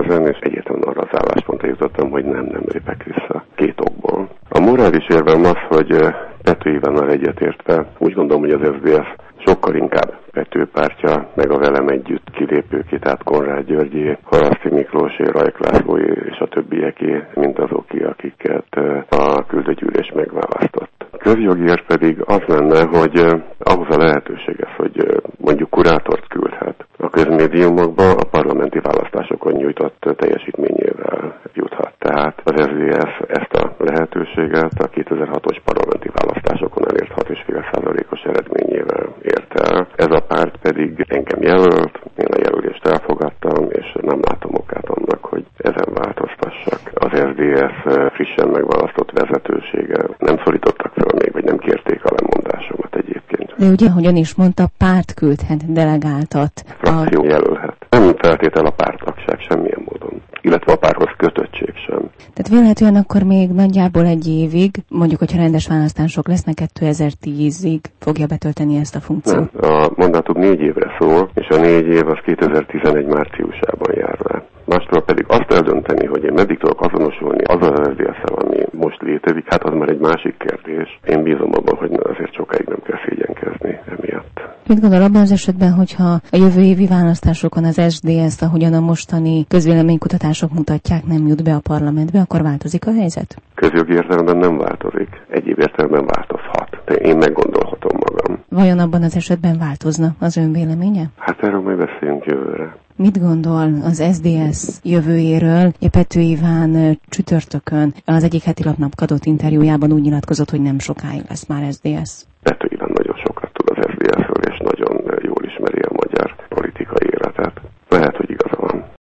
ezen, és egyértelműen arra az álláspontra jutottam, hogy nem lépek vissza. 2 okból. A morális érvem az, hogy Pető Ivánnal egyetértve úgy gondolom, hogy az SZDSZ sokkal inkább Pető pártja, meg a velem együtt kilépőké, tehát Konrád Györgyé, Haraszti Miklósé, Rajk Lászlóé és a többieké, mint azoké, akiket a küldőgyűlés megválasztott. Közjogiért pedig az lenne, hogy ahhoz a lehetőséges, hogy mondjuk kurátort küldhet a közmédiumokba, a parlamenti választásokon nyújtott teljesítményével juthat. Tehát az SZDSZ ezt a lehetőséget a 2006-os parlamenti választásokon elért 6,5%-os eredményével ért el. Ez a párt pedig engem jelölt, én a jelölést elfogadtam, és nem látom okát annak, hogy ezen változtassak. Az SZDSZ frissen megválasztott vezetősége nem szorítottak fel még, vagy nem kérték a lemondásomat egyébként. De ugye, ahogyan is mondta, párt küldhet delegáltat. Frakció jelölhet. Nem feltétel a párttagság semmilyen módon, illetve a párthoz kötöttség sem. Tehát vélhetően akkor még nagyjából 1 évig, mondjuk, hogyha rendes választások lesznek, 2010-ig fogja betölteni ezt a funkciót. Nem, a mandátum 4 évre szól, és a 4 év az 2011 márciusában jár le. Mástól pedig azt eldönteni, hogy én meddig tudok azonosulni azzal az SZDSZ-szel, ami most létezik, hát az már egy másik kérdés. Én bízom abban, hogy azért sokáig nem kell szégyenkezni emiatt. Mit gondol abban az esetben, hogyha a jövő évi választásokon az SZDSZ, ahogyan a mostani közvéleménykutatások mutatják, nem jut be a parlamentbe, akkor változik a helyzet? Közjogi értelemben nem változik. Egyéb értelemben változhat. De én meggondolhatom magam. Vajon abban az esetben változna az ön véleménye? Hát erről majd beszéljünk jövőre. Mit gondol az SZDSZ jövőjéről? Pető Iván csütörtökön az egyik heti lapnak adott interjújában úgy nyilatkozott, hogy nem sokáig lesz már SZDSZ. Pető Iván nagyon